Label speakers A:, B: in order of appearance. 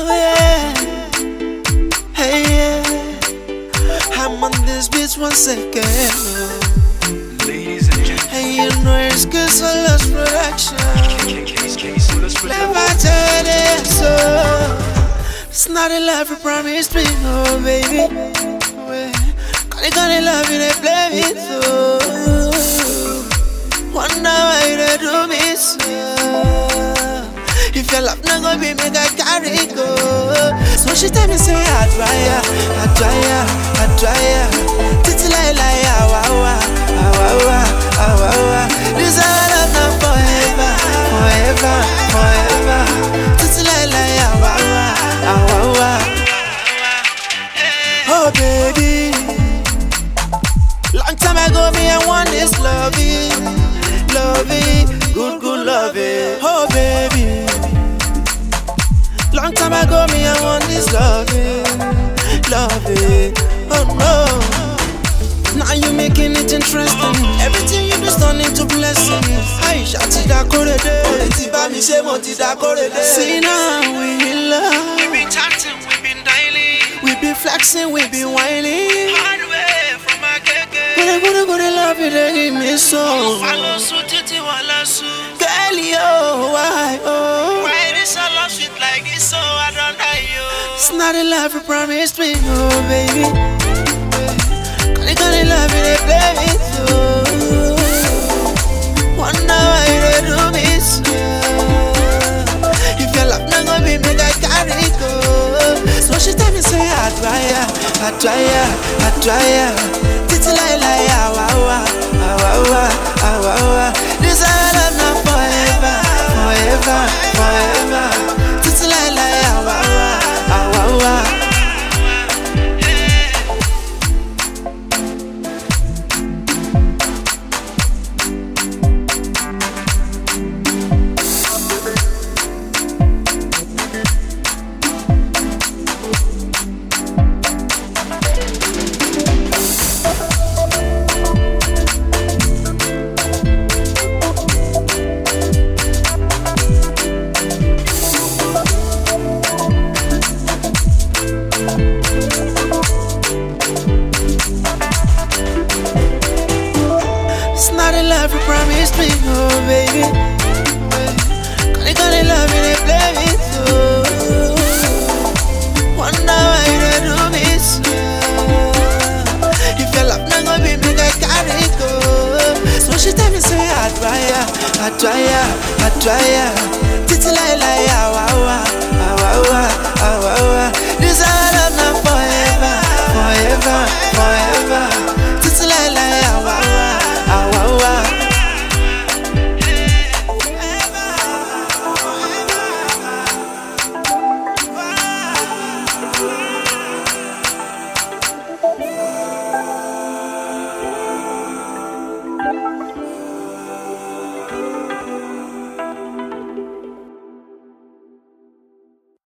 A: Oh yeah, hey yeah. I'm on this beat once again.
B: Ladies and gentlemen,
A: Hey, you know it's Solos Production. Never tell it so. It's not a life we promised me, oh baby. Gonna love you, they play me so. Wonder why they do me so. If your love not gonna be make I carry go. So she tell me say I try ya. Titi like wow wow. This our love now forever. Titi like wow. Oh baby, long time ago me I want this loving, good loving. Oh baby, long time ago me I want this loving. Oh no, now you making it interesting. Everything you do is turning to blessings. Aisha ti da kore de, ti ba mi se mo ti da kore de. See now we in love.
B: we been chatting, we been dialing,
A: We be flexing, we be whining.
B: hard way from my keke.
A: Gonna love you, they give me so.
B: Follow suit, titi wala su.
A: Girl, yo, why, oh.
B: Why this a love sweet like this? So I don't die you.
A: It's not a life you promised me, oh baby. Gonna love you, they play me so. Wonder why they do me so. If your love not gonna be make I carry go. So she tell me say I try ya. Titi like wow. This our love now forever. Titi like wow. It's not a life you promised me, oh baby.